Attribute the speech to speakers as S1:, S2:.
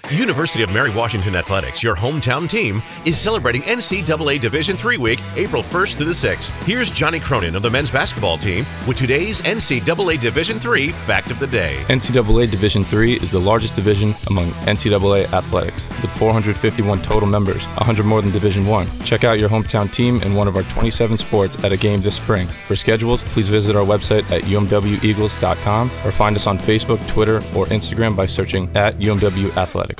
S1: University of Mary Washington Athletics, your hometown team, is celebrating NCAA Division III Week, April 1st through the 6th. Here's Johnny Cronin of the men's basketball team with today's NCAA Division III Fact of the Day.
S2: NCAA Division III is the largest division among NCAA athletics, with 451 total members, 100 more than Division I. Check out your hometown team in one of our 27 sports at a game this spring. For schedules, please visit our website at umweagles.com or find us on Facebook, Twitter, or Instagram by searching at UMW Athletics.